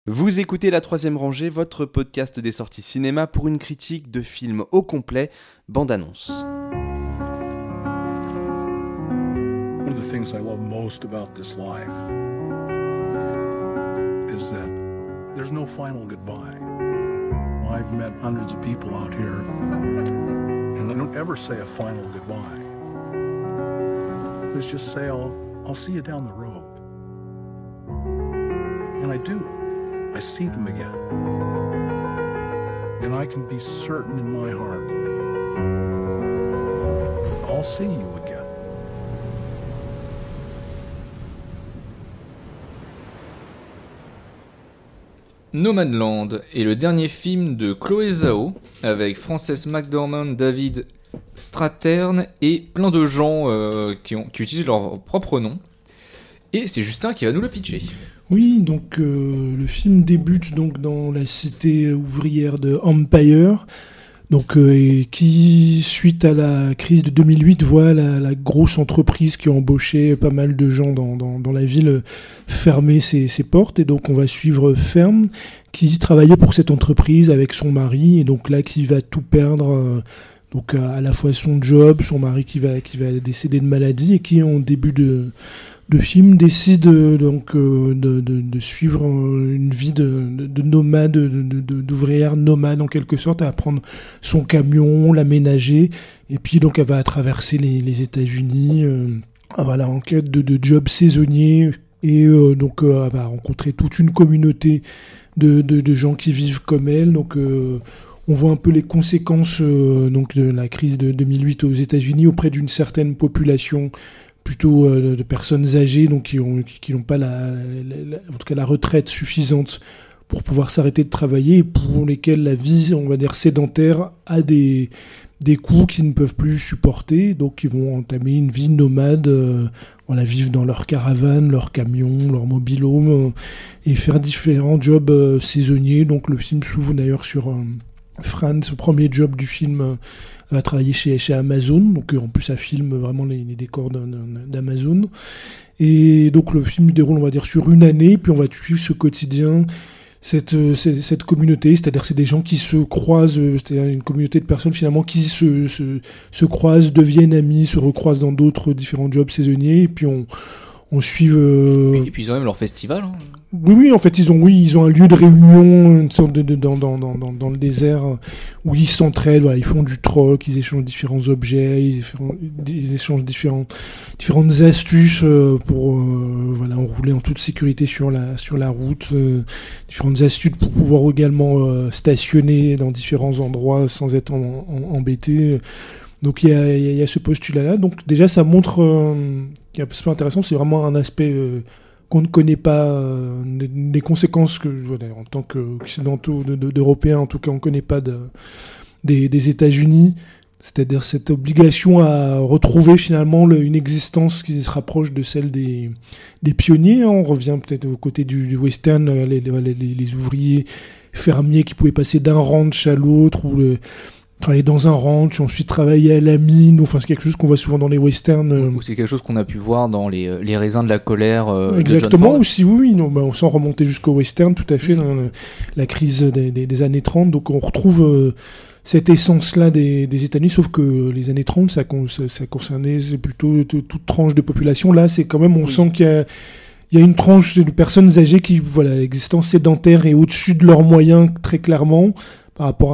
Vous écoutez La Troisième Rangée, votre podcast des sorties cinéma pour une critique de film au complet, bande-annonce. One of the things I love most about this life is that there's no final goodbye. I've met hundreds of people out here, and I don't ever say a final goodbye. Let's just say I'll see you down the road. And I do. I see them again. And I can be certain in my heart, I'll see you again. Nomadland est le dernier film de Chloé Zhao avec Frances McDormand, David Strathairn et plein de gens qui utilisent leur propre nom. Et c'est Justin qui va nous le pitcher. Oui, donc le film débute donc dans la cité ouvrière de Empire, donc et qui, suite à la crise de 2008, voit la grosse entreprise qui a embauché pas mal de gens dans la ville fermer ses portes. Et donc on va suivre Fern, qui travaillait pour cette entreprise avec son mari, et donc là qui va tout perdre, donc à la fois son job, son mari qui va décéder de maladie, et qui en début de film décide donc de suivre une vie de nomade, d'ouvrière nomade en quelque sorte, à prendre son camion, l'aménager, et puis donc elle va traverser les États-Unis voilà, en quête de jobs saisonniers, et donc elle va rencontrer toute une communauté de gens qui vivent comme elle. Donc on voit un peu les conséquences donc de la crise de 2008 aux États-Unis auprès d'une certaine population plutôt de personnes âgées, donc qui n'ont pas en tout cas la retraite suffisante pour pouvoir s'arrêter de travailler, et pour lesquels la vie, on va dire, sédentaire a des coûts qu'ils ne peuvent plus supporter. Donc ils vont entamer une vie nomade, voilà, vivre dans leur caravane, leur camion, leur mobil-home, et faire différents jobs saisonniers. Donc le film s'ouvre d'ailleurs sur Fran, son premier job du film, va travailler chez Amazon, donc en plus ça filme vraiment les décors d'Amazon. Et donc le film déroule, on va dire, sur une année, puis on va suivre ce quotidien, cette communauté, c'est-à-dire c'est des gens qui se croisent, c'est-à-dire une communauté de personnes finalement qui se croisent, deviennent amis, se recroisent dans d'autres différents jobs saisonniers, et puis on suit... Et puis ils ont même leur festival. Hein. Oui, en fait, ils ont un lieu de réunion, une sorte dans le désert, où ils s'entraident, voilà, ils font du troc, ils échangent différents objets, ils échangent différentes astuces pour voilà, enrouler en toute sécurité sur la route, différentes astuces pour pouvoir également stationner dans différents endroits sans être embêté. Donc il y a ce postulat-là. Donc déjà, ça montre, qui est un peu intéressant, c'est vraiment un aspect qu'on ne connaît pas, des conséquences que, voilà, en tant qu'occidentaux, d'Européens en tout cas, on ne connaît pas des États-Unis, c'est-à-dire cette obligation à retrouver finalement une existence qui se rapproche de celle des pionniers. On revient peut-être aux côtés du western, les ouvriers fermiers qui pouvaient passer d'un ranch à l'autre, ou travailler dans un ranch, ensuite travailler à la mine, enfin c'est quelque chose qu'on voit souvent dans les westerns. Ou c'est quelque chose qu'on a pu voir dans les raisins de la colère exactement, de John aussi, oui, non, on sent remonter jusqu'au western, tout à fait, dans la crise des années 30, donc on retrouve cette essence-là des États-Unis, sauf que les années 30, ça concernait plutôt toute tranche de population. Là, c'est quand même, on sent qu'il y a une tranche de personnes âgées qui, voilà, l'existence sédentaire est au-dessus de leurs moyens, très clairement, par rapport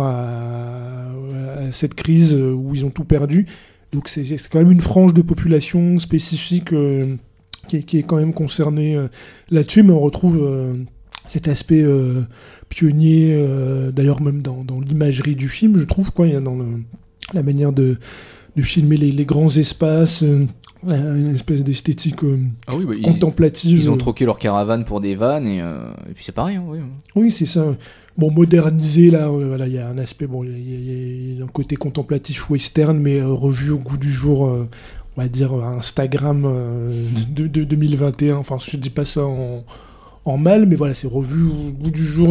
à cette crise où ils ont tout perdu. Donc c'est quand même une frange de population spécifique qui est quand même concernée là-dessus, mais on retrouve cet aspect pionnier, d'ailleurs même dans l'imagerie du film, je trouve, quoi. Il y a dans la manière de filmer les grands espaces, une espèce d'esthétique contemplative. Ils ont troqué leur caravane pour des vannes, et puis c'est pareil. Hein, oui. Oui, c'est ça. Bon, modernisé, là, voilà, il y a un aspect, bon, il y a un côté contemplatif western, mais revu au goût du jour, on va dire Instagram de 2021. Enfin, je dis pas ça en en mal, mais voilà, c'est revu au goût du jour,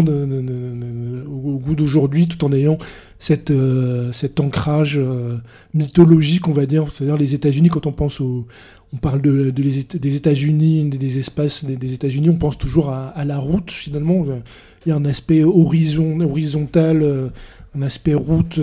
au goût d'aujourd'hui, tout en ayant cet ancrage mythologique, on va dire. C'est-à-dire les États-Unis, quand on parle des États-Unis, des espaces des États-Unis, on pense toujours à la route, finalement. Il y a un aspect horizontal, un aspect route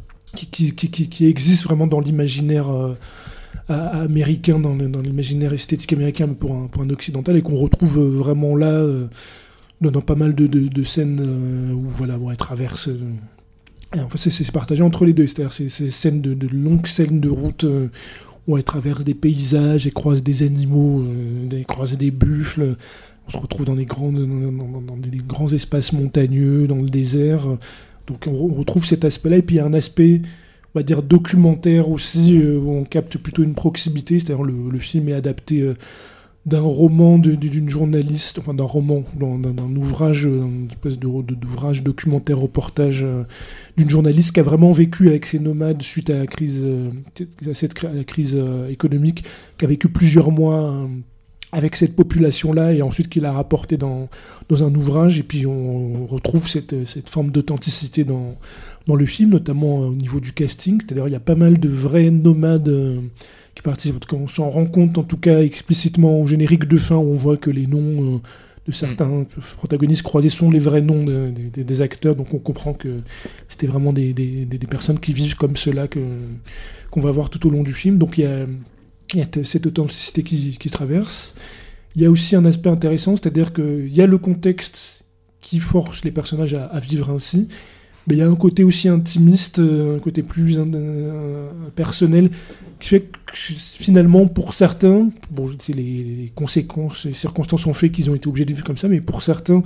qui existe vraiment dans l'imaginaire américain, dans l'imaginaire esthétique américain pour un occidental, et qu'on retrouve vraiment là dans pas mal de scènes où elle traverse. Et en fait, c'est partagé entre les deux, c'est-à-dire ces scènes de longues scènes de route où elle traverse des paysages, elle croise des animaux, elle croise des buffles. On se retrouve dans des grands espaces montagneux, dans le désert. Donc on retrouve cet aspect-là, et puis il y a un aspect, on va dire, documentaire aussi, où on capte plutôt une proximité, c'est-à-dire le film est adapté d'un roman d'une journaliste, enfin d'un roman, d'un ouvrage, une espèce d'ouvrage documentaire reportage d'une journaliste qui a vraiment vécu avec ces nomades suite à la crise économique, qui a vécu plusieurs mois avec cette population-là, et ensuite qu'il a rapporté dans un ouvrage. Et puis on retrouve cette forme d'authenticité dans le film, notamment au niveau du casting. C'est-à-dire il y a pas mal de vrais nomades qui participent. On s'en rend compte, en tout cas explicitement au générique de fin, où on voit que les noms de certains protagonistes croisés sont les vrais noms des acteurs. Donc on comprend que c'était vraiment des personnes qui vivent comme cela qu'on va voir tout au long du film. Donc il y a cette authenticité qui traverse. Il y a aussi un aspect intéressant, c'est-à-dire qu'il y a le contexte qui force les personnages à vivre ainsi, mais il y a un côté aussi intimiste, un côté plus personnel, qui fait que finalement, pour certains, les conséquences, les circonstances ont fait qu'ils ont été obligés de vivre comme ça, mais pour certains,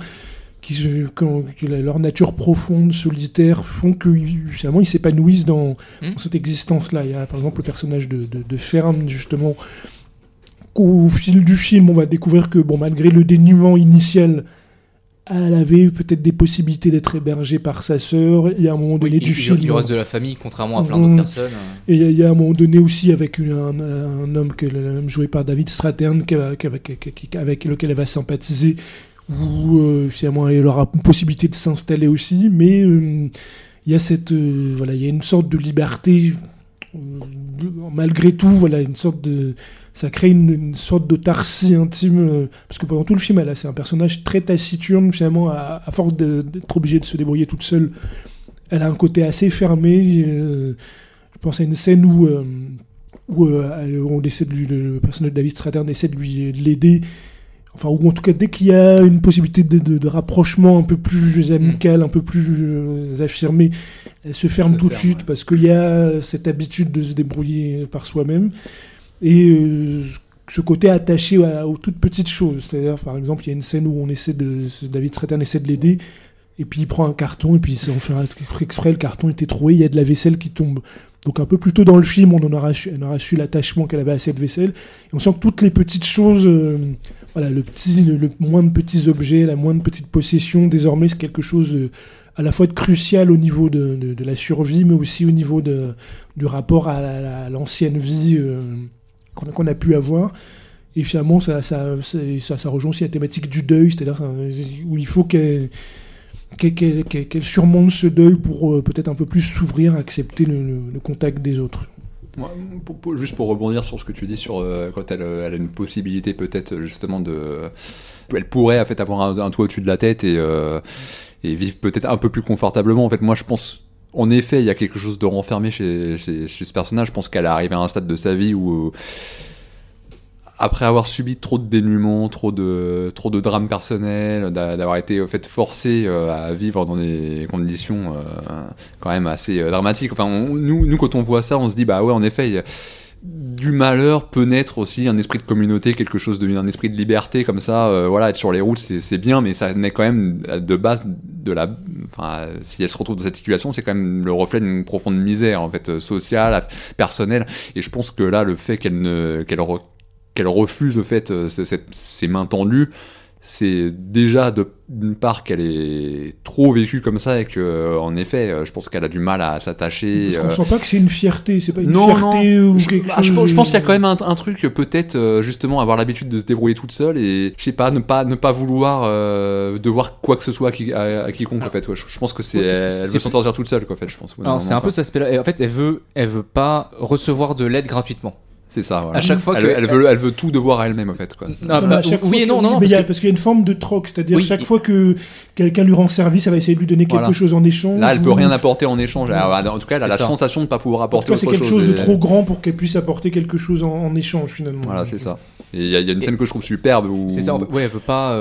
que leur nature profonde, solitaire, font que finalement ils s'épanouissent dans cette existence-là. Il y a par exemple le personnage de Fern, justement, qu'au fil du film on va découvrir que malgré le dénuement initial, elle avait peut-être des possibilités d'être hébergée par sa sœur. Il y a un moment donné du film, il reste de la famille, contrairement à plein d'autres personnes. Et il y a un moment donné aussi avec un homme joué par David Strathairn avec lequel elle va sympathiser, où finalement elle aura une possibilité de s'installer aussi, mais il y a il y a une sorte de liberté malgré tout, une sorte de, ça crée une sorte d'autarcie intime, parce que pendant tout le film c'est un personnage très taciturne, finalement, à force d'être obligée de se débrouiller toute seule, elle a un côté assez fermé. Je pense à une scène où on essaie le personnage de David Strathairn essaie de l'aider, enfin, ou en tout cas, dès qu'il y a une possibilité de rapprochement un peu plus amical, un peu plus affirmé, elle se ferme tout de suite, parce qu'il y a cette habitude de se débrouiller par soi-même. Et ce côté attaché aux toutes petites choses. C'est-à-dire, par exemple, il y a une scène où David Strathairn essaie de l'aider, et puis il prend un carton, et puis on fait exprès, le carton était troué, il y a de la vaisselle qui tombe. Donc un peu plus tôt dans le film, elle aura su l'attachement qu'elle avait à cette vaisselle. Et on sent que toutes les petites choses, le moins de petits objets, la moindre petite possession, désormais c'est quelque chose à la fois de crucial au niveau de la survie, mais aussi au niveau du rapport à l'ancienne vie qu'on a pu avoir. Et finalement, ça rejoint aussi la thématique du deuil, c'est-à-dire où il faut qu'elle surmonte ce deuil pour peut-être un peu plus s'ouvrir, accepter le contact des autres. Juste pour rebondir sur ce que tu dis sur quand elle a une possibilité peut-être justement elle pourrait en fait avoir un toit au-dessus de la tête et vivre peut-être un peu plus confortablement. En fait, moi je pense en effet il y a quelque chose de renfermé chez ce personnage. Je pense qu'elle est arrivée à un stade de sa vie où après avoir subi trop de dénuement, trop de drames personnels, d'avoir été au fait forcé à vivre dans des conditions quand même assez dramatiques. Enfin, nous quand on voit ça, on se dit bah ouais, en effet, du malheur peut naître aussi un esprit de communauté, quelque chose un esprit de liberté comme ça. Être sur les routes, c'est bien, mais ça naît quand même de base si elle se retrouve dans cette situation, c'est quand même le reflet d'une profonde misère en fait sociale, personnelle. Et je pense que là, le fait qu'elle refuse au fait ces mains tendues, c'est déjà d'une part qu'elle est trop vécue comme ça et que en effet je pense qu'elle a du mal à s'attacher. Parce qu'on sent pas que c'est une fierté, c'est pas une fierté ou quelque chose. Je pense qu'il y a quand même un truc peut-être justement avoir l'habitude de se débrouiller toute seule et je sais pas ne pas vouloir devoir quoi que ce soit à quiconque en fait. Ouais, je pense que elle veut s'en sortir toute seule quoi en fait je pense. Alors c'est un peu cet aspect-là. En fait elle veut pas recevoir de l'aide gratuitement. C'est ça. Voilà. À chaque fois elle veut tout devoir à elle-même en fait quoi. Oui et non parce qu'il y a une forme de troc, c'est-à-dire chaque fois que quelqu'un lui rend service, elle va essayer de lui donner quelque chose en échange. Là elle peut rien apporter en échange. En tout cas elle a la sensation de pas pouvoir apporter autre chose. C'est quelque chose de trop grand pour qu'elle puisse apporter quelque chose en échange finalement. Voilà c'est ça. Et il y a une scène que je trouve superbe où c'est ça. Ouais elle veut pas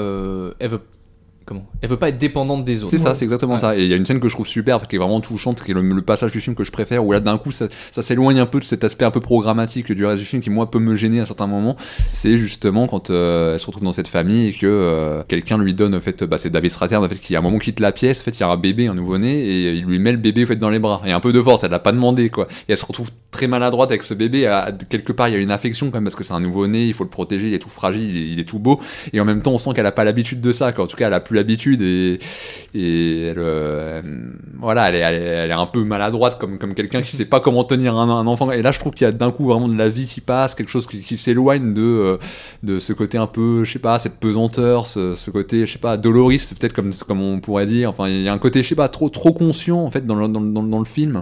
elle veut pas être dépendante des autres. C'est ça, c'est exactement ça. Et il y a une scène que je trouve superbe, qui est vraiment touchante, qui est le passage du film que je préfère, où là d'un coup ça s'éloigne un peu de cet aspect un peu programmatique du reste du film qui moi peut me gêner à certains moments. C'est justement quand elle se retrouve dans cette famille et que quelqu'un lui donne en fait, c'est David Strathairn en fait qui à un moment quitte la pièce, en fait il y a un bébé, un nouveau-né et il lui met le bébé en fait dans les bras. Et un peu de force, elle l'a pas demandé quoi. Et elle se retrouve très maladroite avec ce bébé. Quelque part il y a une affection quand même parce que c'est un nouveau-né, il faut le protéger, il est tout fragile, il est tout beau. Et en même temps on sent qu'elle a pas l'habitude de ça. En tout cas elle a plus l'habitude et elle, voilà, elle est un peu maladroite comme quelqu'un qui sait pas comment tenir un enfant. Et là, je trouve qu'il y a d'un coup vraiment de la vie qui passe, quelque chose qui s'éloigne de ce côté un peu, je sais pas, cette pesanteur, ce côté, je sais pas, doloriste peut-être comme on pourrait dire. Enfin, il y a un côté, je sais pas, trop conscient en fait dans le film.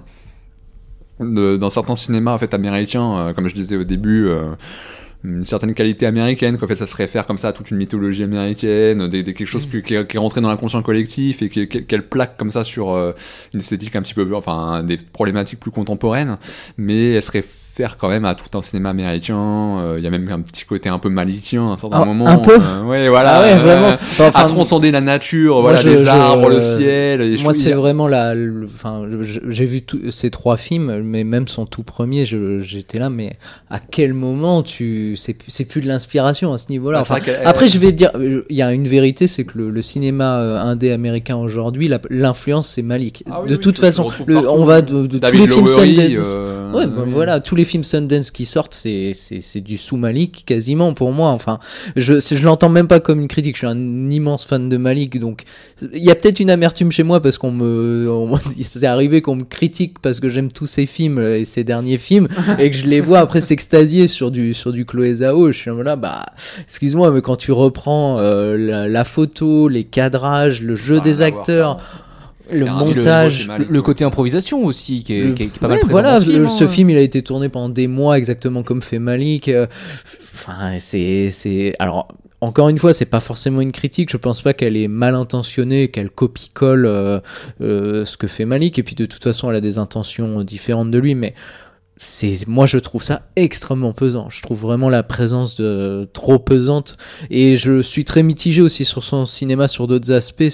Dans certains cinémas en fait américains, comme je disais au début. Une certaine qualité américaine qu'en fait ça se réfère comme ça à toute une mythologie américaine, quelque chose qui est rentré dans l'inconscient collectif et qu'elle plaque comme ça sur une esthétique un petit peu, enfin des problématiques plus contemporaines, mais elle se réfère quand même à tout un cinéma américain. Il y a même un petit côté un peu malikien à un certain moment. Un peu. Ouais, voilà. Ah ouais, vraiment. À transcender la nature, voilà, les arbres, le ciel. Et moi, c'est vraiment j'ai vu ces 3 films, mais même son tout premier, j'étais là, mais à quel moment c'est plus de l'inspiration à ce niveau-là. Enfin, après, je vais te dire, il y a une vérité, c'est que le cinéma indé américain aujourd'hui, l'influence, c'est Malik. De toute façon, on va de tous les films Sundance. Voilà, tous les films Sundance qui sortent, c'est du sous Malik quasiment pour moi. Enfin, je l'entends même pas comme une critique. Je suis un immense fan de Malik, donc il y a peut-être une amertume chez moi parce c'est arrivé qu'on me critique parce que j'aime tous ces films et ces derniers films et que je les vois après s'extasier sur du Chloé Zhao. Je suis là, excuse-moi, mais quand tu reprends la photo, les cadrages, le jeu des acteurs. Le montage, le côté improvisation aussi qui est pas mal présent voilà, dans ce film. Ce film il a été tourné pendant des mois exactement comme fait Malik. Enfin, c'est alors encore une fois, c'est pas forcément une critique. Je pense pas qu'elle est mal intentionnée, qu'elle copie-colle ce que fait Malik. Et puis de toute façon, elle a des intentions différentes de lui, mais moi je trouve ça extrêmement pesant. Je trouve vraiment la présence trop pesante. Et je suis très mitigé aussi sur son cinéma, sur d'autres aspects,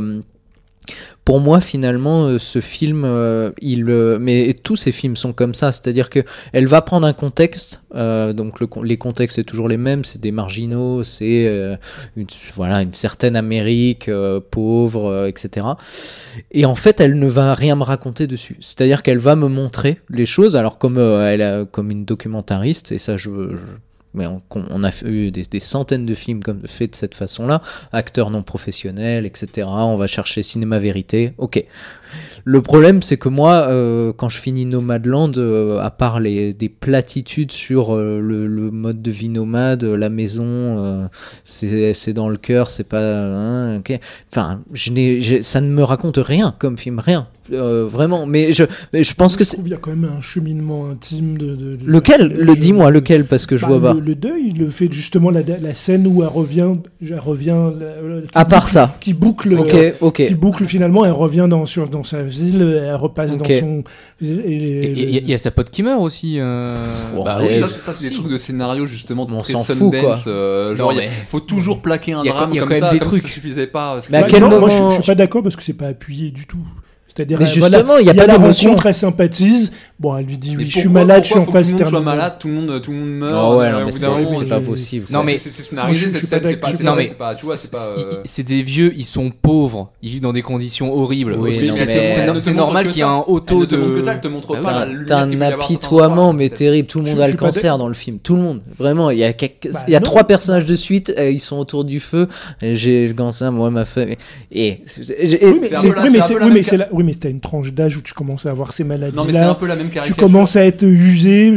pour moi, finalement, ce film, mais tous ces films sont comme ça, c'est-à-dire que elle va prendre un contexte, donc les contextes c'est toujours les mêmes, c'est des marginaux, c'est une certaine Amérique pauvre, etc. Et en fait, elle ne va rien me raconter dessus. C'est-à-dire qu'elle va me montrer les choses, alors comme une documentariste, et ça mais on a eu des centaines de films faits de cette façon-là, acteurs non professionnels, etc. On va chercher cinéma vérité. Ok. Le problème, c'est que moi, quand je finis Nomadland, à part des platitudes sur le mode de vie nomade, la maison, c'est dans le cœur, c'est pas... okay. Enfin, ça ne me raconte rien comme film, rien. Vraiment, mais je pense que il y a quand même un cheminement intime de lequel dis-moi lequel, parce que je vois pas le deuil, le fait justement la scène où elle revient à part ça qui boucle qui boucle finalement, elle revient dans sa ville, elle repasse dans son il y a sa pote qui meurt aussi ça c'est des trucs de scénario justement très Sundance, genre il faut toujours plaquer un drame comme ça, comme si ça suffisait pas. Mais à quel moment je suis pas d'accord parce que c'est pas appuyé du tout. C'est-à-dire, Mais justement, il y a pas la d'émotion. rencontre, elle sympathise. Bon, elle lui dit Mais oui, je suis malade, je suis en phase Tout le monde soit terminale. malade, tout le monde meurt. Oh ouais, non, au mais bout c'est d'un moment, c'est pas possible. Non, mais- c'est scénarisé, Moi, je cette suis pas scène, c'est pas, d'accord. c'est Non, pas- mais c'est pas, tu vois, c'est pas. C'est des vieux, ils sont pauvres, ils vivent dans des conditions horribles. Oui, C'est- non, c'est- mais- c'est- Elle ne c'est te normal montre que qu'il y ait ça. un auto Elle ne te de. montre que ça, elle te montre Ah pas oui, la lumière T'as qu'il peut y un avoir à certains apitoiement, endroits, mais peut-être. terrible. Tout le monde Je a suis le pas cancer dans le film. Tout le monde. Vraiment, il y a non. 3 personnages de suite, ils sont autour du feu. Et j'ai le cancer, moi, ma femme. Et Oui, mais C'est un c'est- peu la- oui, mais c'est c'est- un peu la oui, même mais c'est la- oui, mais t'as une tranche d'âge où tu commences à avoir ces Non, mais c'est un maladies-là. peu la même Tu caricature. commences à être usé,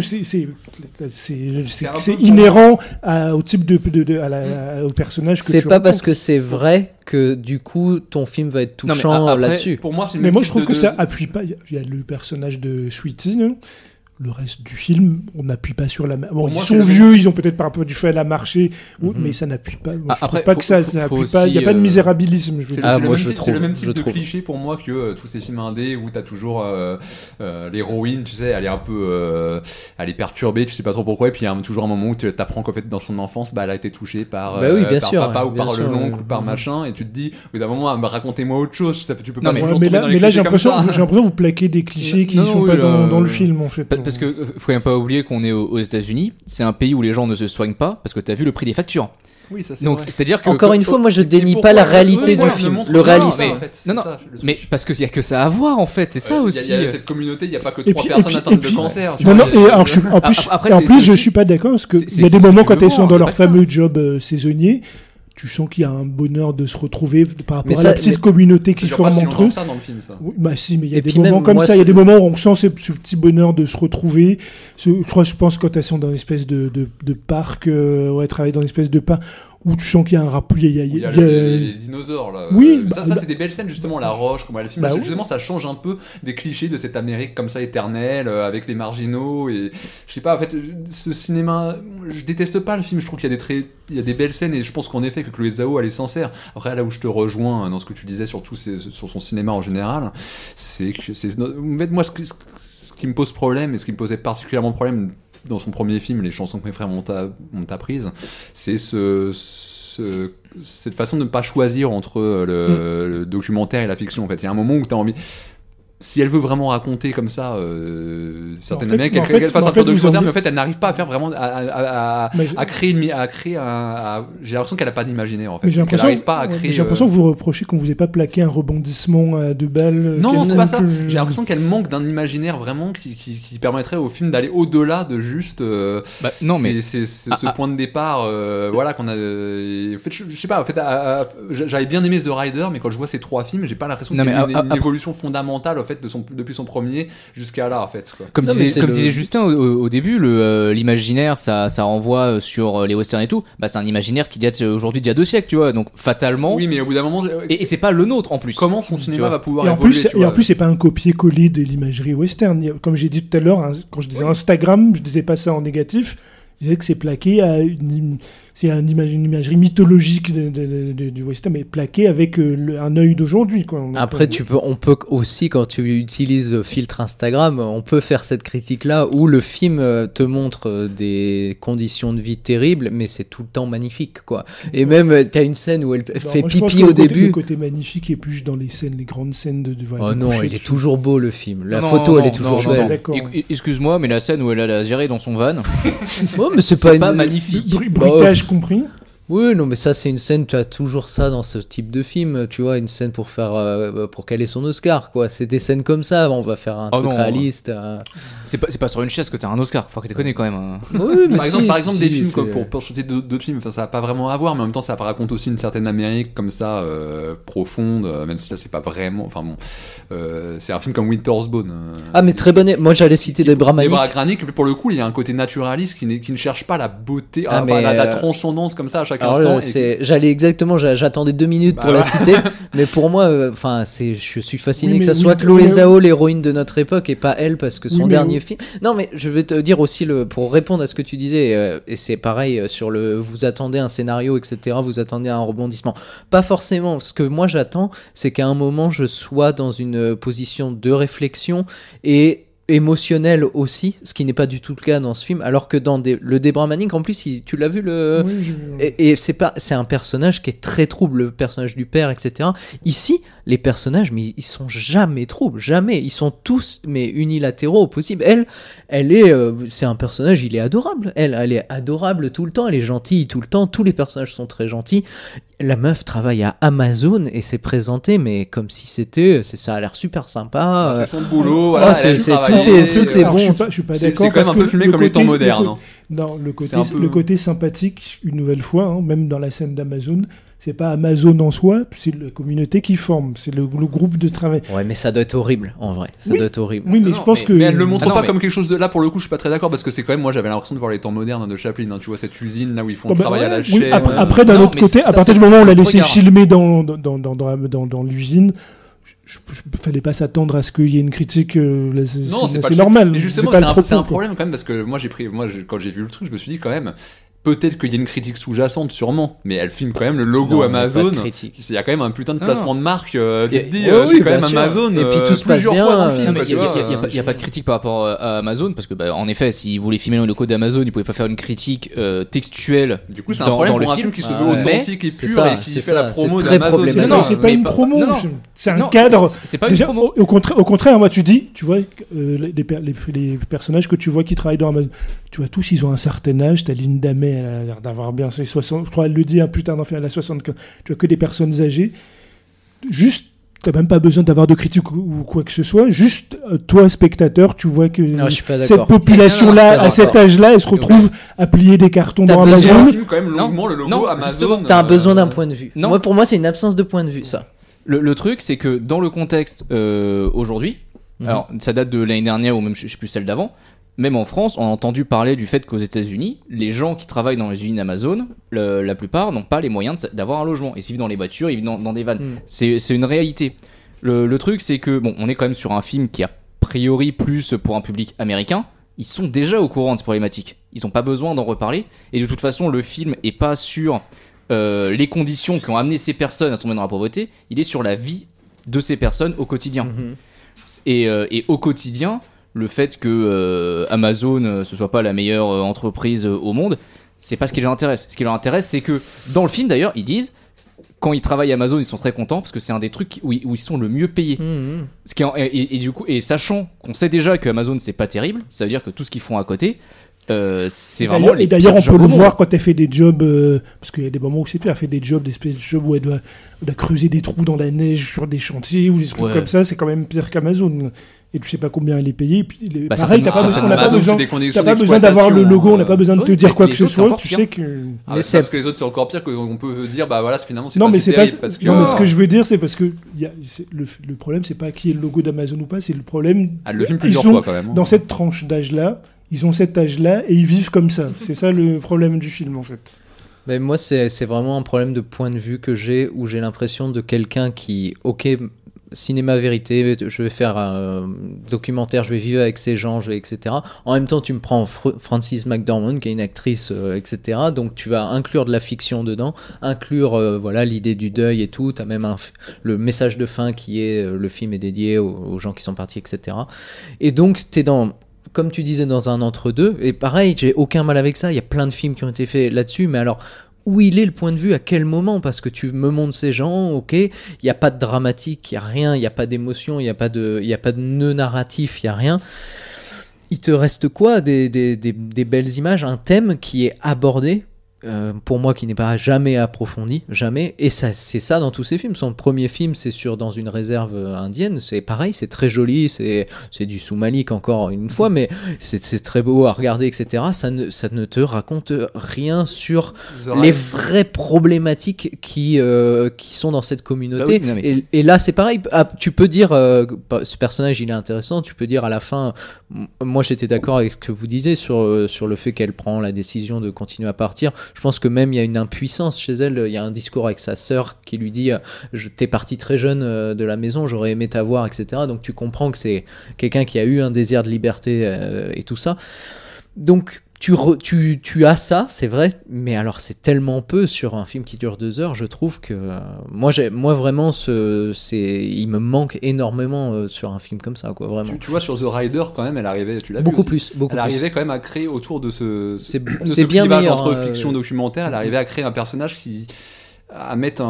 un c'est peu inhérent au type au personnage que c'est tu pas rencontres. parce que c'est vrai que du coup ton film va être Non, mais touchant après, là-dessus. Pour moi, c'est une Mais moi, type je trouve de- que ça appuie pas. Il y a le personnage de Sweetie, là. Le reste du film, on n'appuie pas sur la. Bon, Pour ils moi, c'est sont le même vieux, ils ont peut-être par rapport du fait à la marché, Mhm. mais ça n'appuie pas. Moi, Ah, je trouve après, pas faut- que ça faut appuie aussi, pas. Il n'y a pas de misérabilisme. Je veux C'est dire. Ah, le moi, même je type- trouve, c'est le même je type de trouve. cliché pour moi que tous ces films indés où t'as toujours l'héroïne, tu sais, elle est un peu, elle est perturbée, tu sais pas trop pourquoi, et puis il y a toujours un moment où tu t'apprends qu'en fait dans son enfance, bah, elle a été touchée par, Bah oui, bien par sûr, papa ou bien par sûr, l'oncle ouais. ou par machin, et tu te dis, au bout d'un moment, bah, racontez-moi autre chose, tu peux Non, pas mais- toujours Ouais, tomber dans les mais là, clichés j'ai comme l'impression ça. que vous plaquez des clichés qui Non, sont oui, pas là, dans le film, en fait. Parce que faut quand même pas oublier qu'on est aux États-Unis, c'est un pays où les gens ne se soignent pas parce que t'as vu le prix des factures. Oui, ça c'est Donc vrai. c'est-à-dire que Encore une fois, moi je Et dénie pourquoi- pas la oui, réalité voilà, du on film, ne montre le pas, réalisme. en fait, c'est Non, non, ça, le mais truc. parce qu'il y a que ça à voir en fait, c'est ça Il y a- aussi. il y a cette communauté, il n'y a pas que Et 3 puis- personnes et atteintes de puis- cancer. tu Non, vois, non, il y a- et alors, après, Après, et en c'est- plus, c'est je aussi- suis pas d'accord parce que c'est- il y a c'est des ce que moments tu quand veux elles sont voir, dans on leur dit pas que ça. fameux job saisonnier, tu sens qu'il y a un bonheur de se retrouver par rapport Mais à ça- la petite mais- communauté ça qui dure pas forme si entre longtemps eux. que ça dans le film, ça. Oui, bah si, mais il y a Et des puis moments même, comme moi, ça, il y a c'est- des moments où on sent ce petit bonheur de se retrouver. Je pense quand elles sont dans une espèce de parc, ouais, travailler dans une espèce de parc où tu sens qu'il y a un rapport. Il y a les dinosaures là. Oui, ça, bah- c'est des belles scènes justement, la roche, comment elle filme. Bah Parce que oui. justement, ça change un peu des clichés de cette Amérique comme ça éternelle, avec les marginaux et je sais pas. En fait, ce cinéma, je déteste pas le film. Je trouve qu'il y a il y a des belles scènes et je pense qu'en effet que Chloé Zhao elle est sincère. Après, là où je te rejoins dans ce que tu disais sur son cinéma en général, c'est que moi ce qui me pose problème et ce qui me posait particulièrement problème dans son premier film, Les chansons que mes frères m'ont apprises, c'est cette façon de ne pas choisir entre le documentaire et la fiction. En fait, il y a un moment où tu as envie. Si elle veut vraiment raconter comme ça certaines En fait- mecs, mais en qu'elle fait- fasse mais un en fait, documentaire, vous en- mais en fait elle n'arrive pas à faire vraiment Mais je- à créer j'ai l'impression qu'elle a pas d'imaginaire en fait. Mais j'ai Qu'elle l'impression n'arrive pas à ouais, créer. mais j'ai l'impression que vous reprochez qu'on vous ait pas plaqué un rebondissement à 2 balles. Non, c'est pas ça. que- J'ai l'impression qu'elle manque d'un imaginaire vraiment qui permettrait au film d'aller au-delà de juste. Bah, non mais c'est Ah, ce ah. point de départ, voilà qu'on a. En fait, je sais pas. En fait, j'avais bien aimé The Rider, mais quand je vois ces 3 films, j'ai pas l'impression Non, qu'il y mais ait une après- évolution fondamentale en fait depuis son premier jusqu'à là en fait. Quoi. Comme Non, mais disait, c'est comme le- disait Justin au début, l'imaginaire, ça renvoie sur les westerns et tout. Bah, c'est un imaginaire qui date aujourd'hui d'il y a 2 siècles, tu vois. Donc fatalement, Oui, mais au bout d'un moment, et c'est pas le nôtre en plus. comment son Tu cinéma vois. va pouvoir Et en évoluer plus, tu vois. c'est pas un copier-coller de l'imagerie western. Comme j'ai dit tout à l'heure, hein, quand je disais Instagram, je disais pas ça en négatif. Je disais que c'est plaqué à c'est une imagerie mythologique du western, mais plaqué avec un œil d'aujourd'hui. Quoi. Donc, Après, on peut aussi, quand tu utilises le filtre Instagram, on peut faire cette critique-là où le film te montre des conditions de vie terribles, mais c'est tout le temps magnifique, quoi. Et même, t'as une scène où elle non, fait moi, je pense pipi que au début. Le côté magnifique est plus dans les scènes, les grandes scènes de Oh de non, coucher il est de toujours beau le film. La Non, photo, non, elle est non, toujours non, belle. non. D'accord. Excuse-moi, mais la scène où elle a la gérée dans son van, Oh, mais c'est c'est pas, pas une... magnifique. Bruitage compris. Oui, non, mais ça, c'est une scène, tu as toujours ça dans ce type de film, tu vois, une scène pour faire, pour caler son Oscar, quoi. C'est des scènes comme ça, on va faire un Oh truc non. réaliste. C'est pas sur une chaise que t'as un Oscar. Faut que tu connais quand même. Hein. Oui, mais Par exemple, des films c'est- comme pour citer d'autres films, enfin, ça n'a pas vraiment à voir, mais en même temps, ça raconte aussi une certaine Amérique comme ça, profonde, même si là, c'est pas vraiment. Enfin bon, c'est un film comme Winter's Bone. Ah, mais très bonne. Moi, j'allais citer des bras Debra maniques. Granik, mais pour le coup, il y a un côté naturaliste qui ne cherche pas la beauté, Ah, enfin, mais, la transcendance comme ça à chaque Alors instant. là, j'allais exactement, j'attendais 2 minutes Bah pour la ouais. citer, mais pour moi, enfin, je suis fasciné Oui, que mais ça soit oui, Chloé mais- Zhao, l'héroïne de notre époque, et pas elle, parce que son Oui, mais dernier oui. film. Non, mais je vais te dire aussi pour répondre à ce que tu disais, et c'est pareil sur vous attendez un scénario, etc. Vous attendez un rebondissement. Pas forcément. Ce que moi j'attends, c'est qu'à un moment je sois dans une position de réflexion et émotionnel aussi, ce qui n'est pas du tout le cas dans ce film, alors que dans le Debra Manning, en plus, tu l'as vu le... Oui, Et c'est un personnage qui est très trouble, le personnage du père, etc. Ici, les personnages, mais ils sont jamais troubles, jamais. Ils sont tous, mais unilatéraux au possible. Elle est, c'est un personnage, il est adorable. Elle est adorable tout le temps, elle est gentille tout le temps. Tous les personnages sont très gentils. La meuf travaille à Amazon et c'est présenté, mais comme si ça a l'air super sympa. C'est son boulot, voilà. Tout est Alors, bon. je suis pas C'est d'accord. quand même un peu filmé comme les temps modernes. Non, le C'est le côté sympathique, une nouvelle fois, hein, même dans la scène d'Amazon, c'est pas Amazon en soi, c'est la communauté qui forme, c'est le groupe de travail. Ouais, mais ça doit être horrible, en vrai. Ça Oui. doit être horrible. Oui, mais Non, je pense que. Mais elle le montre Ah non, pas mais- comme quelque chose de. Là, pour le coup, je suis pas très d'accord parce que c'est quand même. Moi, j'avais l'impression de voir les temps modernes de Chaplin. Hein. Tu vois cette usine là où ils font Oh, le bah, travail à la oui, chaîne. après, d'un Non, autre mais côté, à ça, partir du c'est- moment où on l'a c'est laissé notre regard. filmer dans l'usine, fallait pas s'attendre à ce qu'il y ait une critique. Non, c'est pas c'est le- normal. Mais justement, pas c'est le un propos, quoi. problème quand même parce que quand j'ai vu le truc, je me suis dit quand même. Peut-être qu'il y a une critique sous-jacente, sûrement, mais elle filme quand même le logo Non, Amazon. pas de critique. Il y a quand même un putain de Non, placement de marque. Tu te dis, oui, c'est quand bien même sûr. Amazon. Et puis tout se passe plusieurs bien, fois dans le film. Non, mais quoi, il tu vois. n'y a pas de critique par rapport à Amazon, parce que, en effet, s'ils voulaient filmer le logo d'Amazon, ils pouvaient pas faire une critique textuelle. Du coup, c'est un dans problème le pour un film. film qui se Ah veut ouais. authentique et C'est pur ça, et qui c'est fait la ça, promo c'est très d'Amazon. problématique. Non, Non, c'est pas mais une pas- promo, non, non. c'est un Non, cadre. C'est pas Déjà, une promo. au contraire, moi, tu dis, tu vois, les personnages que tu vois qui travaillent dans Amazon, tu vois, tous, ils ont un certain âge. T'as Linda May, elle a l'air d'avoir bien ses 60, je crois, elle le dit, putain d'enfer, elle a 75. Tu vois que des personnes âgées. Juste, t'as même pas besoin d'avoir de critique ou quoi que ce soit. Juste, toi, spectateur, tu vois que Non, je suis pas cette d'accord. population-là, Non, non, à cet d'accord. âge-là, elle se retrouve à plier des cartons T'as dans besoin- On Amazon. filme quand même longuement le logo non, Amazon. justement, T'as besoin d'un point de vue. non. Pour moi, c'est une absence de point de vue, ça. Le truc, c'est que dans le contexte aujourd'hui, alors ça date de l'année dernière ou même je sais plus celle d'avant, même en France, on a entendu parler du fait qu'aux États-Unis, les gens qui travaillent dans les usines Amazon, la plupart n'ont pas les moyens d'avoir un logement. Ils vivent dans les voitures, ils vivent dans des vannes. C'est une réalité. Le truc, c'est que, bon, on est quand même sur un film qui a priori plus pour un public américain. Ils sont déjà au courant de ces problématiques. Ils n'ont pas besoin d'en reparler. Et de toute façon, le film est pas sur les conditions qui ont amené ces personnes à tomber dans la pauvreté. Il est sur la vie de ces personnes au quotidien. Et au quotidien, le fait que Amazon ce soit pas la meilleure entreprise au monde, c'est pas ce qui leur intéresse. Ce qui leur intéresse, c'est que dans le film d'ailleurs, ils disent quand ils travaillent à Amazon, ils sont très contents parce que c'est un des trucs où ils sont le mieux payés. Ce qui et du coup, et sachant qu'on sait déjà que Amazon c'est pas terrible, ça veut dire que tout ce qu'ils font à côté, c'est vraiment les Et d'ailleurs, on pires peut jobs le au monde. voir quand elle fait des jobs, parce qu'il y a des moments où c'est pire, elle fait des jobs, des espèces de jobs où elle doit creuser des trous dans la neige sur des chantiers ou des trucs Ouais. comme ça, c'est quand même pire qu'Amazon. Et tu sais pas combien elle est payée. Et puis, Bah, pareil, certainement, on n'a pas Amazon, besoin, c'est des conditions t'as pas besoin d'avoir le d'exploitation, logo, on n'a pas besoin de te oui, dire mais quoi les que ce autres, c'est soit. encore Tu pire. sais que. Ah, Mais c'est parce que les autres c'est encore pire qu'on peut dire bah voilà finalement c'est Non, pas mais si c'est pas. terrible parce que Non, mais ce que je veux dire, c'est parce que le problème, c'est pas qui est le logo d'Amazon ou pas, c'est le problème. elle le filme ils plusieurs sont fois quand même. hein. dans cette tranche d'âge-là. Ils ont cet âge-là et ils vivent comme ça. C'est ça le problème du film, en fait. Mais moi, c'est vraiment un problème de point de vue que j'ai, où j'ai l'impression de quelqu'un qui, ok, cinéma vérité, je vais faire un documentaire, je vais vivre avec ces gens, etc. En même temps, tu me prends Frances McDormand, qui est une actrice, etc. Donc tu vas inclure de la fiction dedans, inclure voilà l'idée du deuil et tout. T'as même le message de fin qui est le film est dédié aux gens qui sont partis, etc. Et donc t'es dans, comme tu disais, dans un entre-deux. Et pareil, j'ai aucun mal avec ça. Il y a plein de films qui ont été faits là-dessus, mais alors. Où il est le point de vue, à quel moment? Parce que tu me montres ces gens, ok, il n'y a pas de dramatique, il n'y a rien, il n'y a pas d'émotion, il n'y a pas de nœud narratif, il n'y a rien. Il te reste quoi? Des belles images, un thème qui est abordé, pour moi qui n'est pas jamais approfondi, jamais. Et ça, c'est ça dans tous ces films. Son premier film, c'est dans une réserve indienne, c'est pareil, c'est très joli, c'est du Soumalik encore une fois, mais c'est très beau à regarder, etc. Ça ne te raconte rien sur les vraies problématiques qui sont dans cette communauté. Bah oui, non, mais- Et là, c'est pareil. Ah, tu peux dire, ce personnage, il est intéressant. Tu peux dire à la fin, moi, j'étais d'accord avec ce que vous disiez sur le fait qu'elle prend la décision de continuer à partir. Je pense que même il y a une impuissance chez elle. Il y a un discours avec sa sœur qui lui dit, t'es parti très jeune de la maison, j'aurais aimé t'avoir, etc. Donc tu comprends que c'est quelqu'un qui a eu un désir de liberté et tout ça. Donc tu as ça, c'est vrai, mais alors c'est tellement peu sur un film qui dure 2 heures, je trouve que moi vraiment il me manque énormément sur un film comme ça, quoi, vraiment. Tu vois, sur The Rider, quand même, elle arrivait, tu l'as vu Beaucoup aussi. plus. Elle arrivait quand même à créer autour de ce C'est clivage bien meilleur, entre fiction et documentaire, elle arrivait à créer un personnage à mettre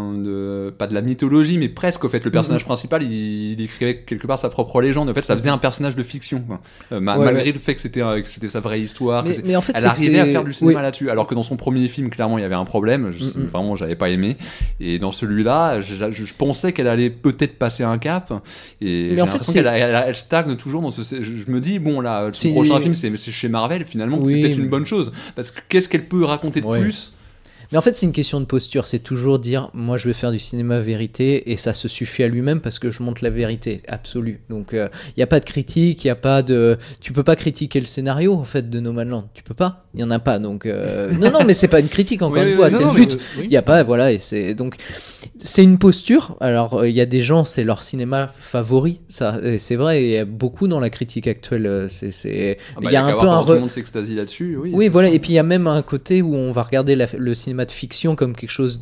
pas de la mythologie, mais presque. Au fait, le personnage principal, il écrivait quelque part sa propre légende. En fait, ça faisait un personnage de fiction, quoi. Malgré le fait que c'était sa vraie histoire. Mais en fait, elle arrivait à faire du cinéma là-dessus. Alors que dans son premier film, clairement, il y avait un problème. Vraiment, j'avais pas aimé. Et dans celui-là, je pensais qu'elle allait peut-être passer un cap. Et j'ai l'impression qu'elle stagne toujours dans je me dis, bon, là, son prochain film, c'est chez Marvel, finalement, c'est peut-être une bonne chose. Parce que qu'est-ce qu'elle peut raconter de plus? Mais en fait, c'est une question de posture. C'est toujours dire, moi, je vais faire du cinéma vérité, et ça se suffit à lui-même parce que je montre la vérité absolue. Donc, il n'y a pas de critique, il y a pas de. Tu peux pas critiquer le scénario en fait de Nomadland. Tu peux pas. Il y en a pas. Donc, non, mais c'est pas une critique encore une fois. C'est le but. Il y a pas, voilà, et c'est donc c'est une posture. Alors, il y a des gens, c'est leur cinéma favori. Ça, c'est vrai. Il y a beaucoup dans la critique actuelle. Il y a un peu tout le monde s'extasie là-dessus. Oui, voilà. Et puis il y a même un côté où on va regarder le cinéma de fiction comme quelque chose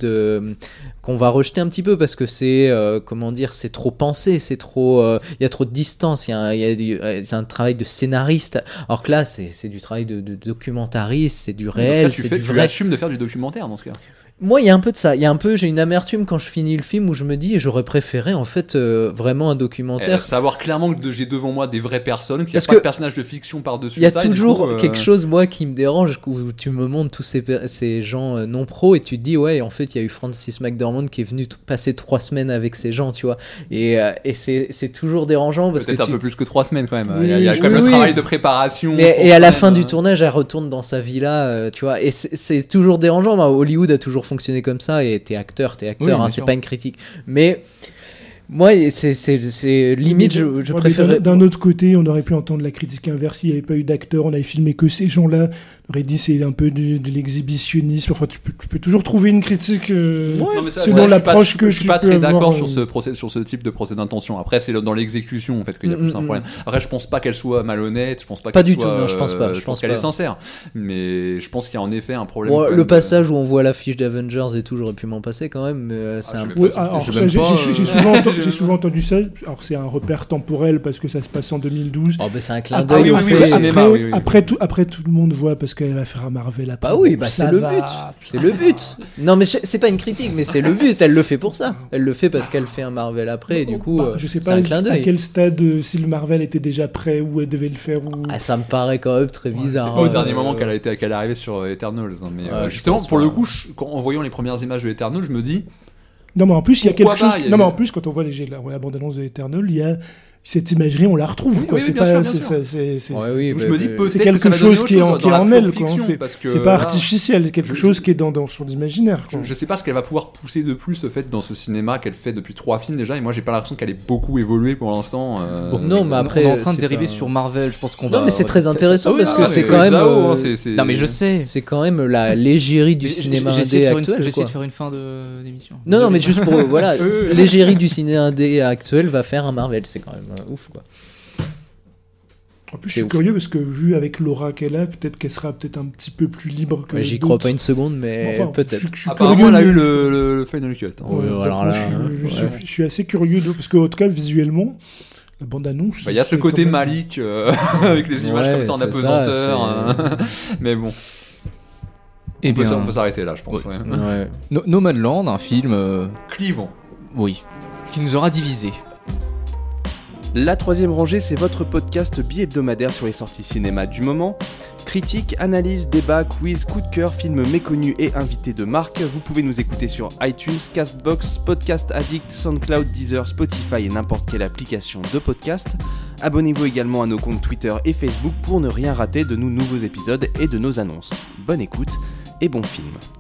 qu'on va rejeter un petit peu parce que c'est comment dire, c'est trop pensé, c'est trop il y a trop de distance, c'est un travail de scénariste, alors que là c'est du travail de documentariste, c'est du réel, c'est du vrai. Tu assumes de faire du documentaire dans ce cas. Moi, il y a un peu de ça. J'ai une amertume quand je finis le film où je me dis, j'aurais préféré en fait vraiment un documentaire. Savoir clairement que j'ai devant moi des vraies personnes, qu'il n'y a pas de personnages de fiction par-dessus. Il y a toujours quelque chose, moi, qui me dérange, où tu me montres tous ces gens non pros et tu te dis, ouais, en fait, il y a eu Frances McDormand qui est venu passer 3 semaines avec ces gens, tu vois. Et c'est toujours dérangeant parce peut-être que un peu plus que 3 semaines quand même. Il y a quand même le travail de préparation. Et à la fin du tournage, elle retourne dans sa villa, tu vois. Et c'est toujours dérangeant. Hollywood a toujours fonctionné comme ça, et t'es acteur, c'est pas une critique, mais moi c'est limite je préférerais. D'un autre côté, on aurait pu entendre la critique inverse. Il n'y avait pas eu d'acteurs, on avait filmé que ces gens-là, on aurait dit c'est un peu de l'exhibitionnisme. Enfin, tu peux toujours trouver une critique selon l'approche que tu peux. Je suis pas très d'accord sur ce type de procès d'intention. Après, c'est dans l'exécution en fait qu'il y a plus un problème. Après, je pense pas qu'elle soit malhonnête, je pense pas du tout. Non, je pense pas. Je pense qu'elle est sincère, mais je pense qu'il y a en effet un problème. Le passage où on voit l'affiche d'Avengers et tout, j'aurais pu m'en passer quand même. C'est j'ai souvent entendu ça. Alors c'est un repère temporel parce que ça se passe en 2012. Oh, bah c'est un clin d'œil. Après tout le monde voit parce qu'elle va faire un Marvel après. Bah oui, c'est le but. C'est le but. Non, mais c'est pas une critique, mais c'est le but. Elle le fait pour ça. Elle le fait parce qu'elle fait un Marvel après. Et du coup, je sais pas à quel stade si le Marvel était déjà prêt ou elle devait le faire. Ça me paraît quand même très bizarre. C'est pas au dernier moment qu'elle est arrivée sur Eternals. Mais justement, pour le coup, en voyant les premières images de Eternals, je me dis. Non, mais en plus, il y a quelque chose. Non, mais en plus, quand on voit la bande-annonce de Eternal, il y a cette imagerie, on la retrouve. Oui, c'est pas. Je me dis peut-être c'est quelque chose qui est en elle. C'est pas là, artificiel, c'est quelque chose qui est dans son imaginaire. Je sais pas ce qu'elle va pouvoir pousser de plus au fait dans ce cinéma qu'elle fait depuis 3 films déjà. Et moi, j'ai pas l'impression qu'elle ait beaucoup évolué pour l'instant. Non, mais après, on est en train de dériver sur Marvel. Je pense qu'on va. Non, mais c'est très intéressant parce que c'est quand même. Non, mais je sais. C'est quand même la légérie du cinéma indé actuel. J'ai essayé de faire une fin d'émission. Non, mais juste pour voilà, l'égérie du cinéma indé actuel va faire un Marvel. C'est quand même ouf, quoi. En plus, je suis curieux parce que vu avec l'aura qu'elle a, peut-être qu'elle sera peut-être un petit peu plus libre que. J'y crois pas une seconde, mais peut-être. Apparemment, elle a eu le Final Cut. Je suis assez curieux parce qu'en tout cas, visuellement, la bande-annonce. Il y a ce côté Malik avec les images comme ça en apesanteur. Mais bon. On peut s'arrêter là, je pense. Nomadland, un film. Clivant. Oui. Qui nous aura divisés. La troisième rangée, c'est votre podcast bi-hebdomadaire sur les sorties cinéma du moment. Critiques, analyses, débats, quiz, coup de cœur, films méconnus et invités de marque. Vous pouvez nous écouter sur iTunes, Castbox, Podcast Addict, SoundCloud, Deezer, Spotify et n'importe quelle application de podcast. Abonnez-vous également à nos comptes Twitter et Facebook pour ne rien rater de nos nouveaux épisodes et de nos annonces. Bonne écoute et bon film.